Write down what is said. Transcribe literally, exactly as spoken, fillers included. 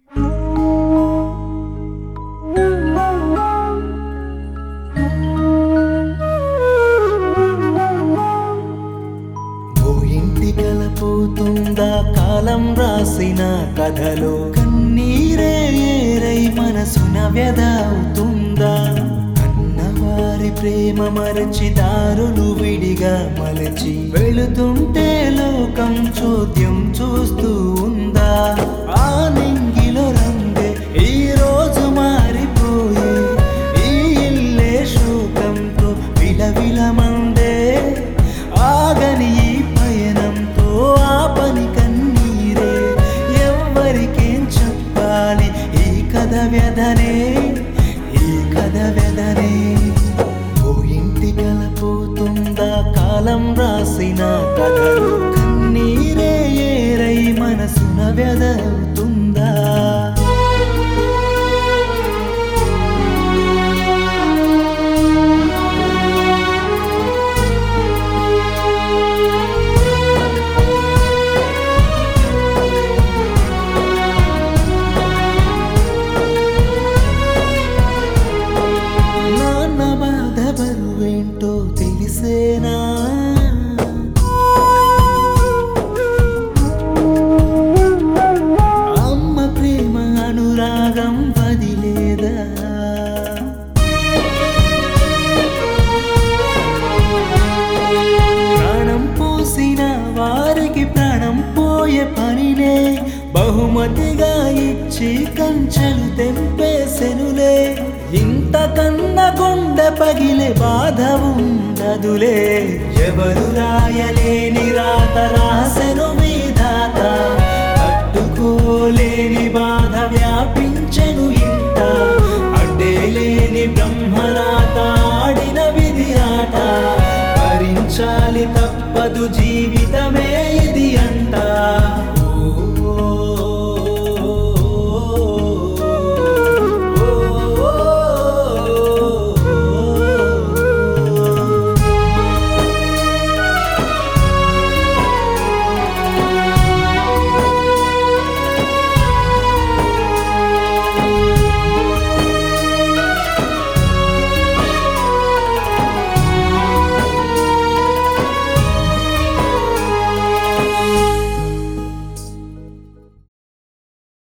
పోతుందా కాలం రాసిన కథలో కన్నీరే ఏరై మనసున వ్యధ అవుతుందా? అన్నవారి ప్రేమ మరచి దారులు విడిగా మలచి వెళుతుంటే లోకం చోద్యం చూస్తూ ఉందా? ఆ నింగిలో రంగే ఈ రోజు మారిపోయి ఈ ఇల్లే శోకంతో విలవిలమందే. ఆగని ఈ పయనంతో ఆపని కన్నీరే ఎవ్వరికేం చెప్పాలి ఈ కథ వ్యధనే, ఈ కథ వ్యధనే. ఓ ఇంటి కలపోతుందా కాలం రాసిన కథలు కన్నీరే ఏరై మనసున వ్యధ అవుతుందా? బరువేంటో తెలిసేనా? అమ్మ ప్రేమ అనురాగం వదిలేదా? ప్రాణం పోసిన వారికి ప్రాణం పోయే పనిలే బహుమతిగా ఇచ్చి కంచెలు తెంపేసెనులే. ఇంతకన్నా గుండె పగిలే బాధ ఉండదులే. ఎవరు రాయలేని రాత రాసెను విధాత, తట్టుకోలేని బాధ వ్యాపించెను ఇంట. అడ్డే లేని బ్రహ్మరాత ఆడిన విధి ఆట, భరించాలి తప్పదు జీవితమే ఇది అంట.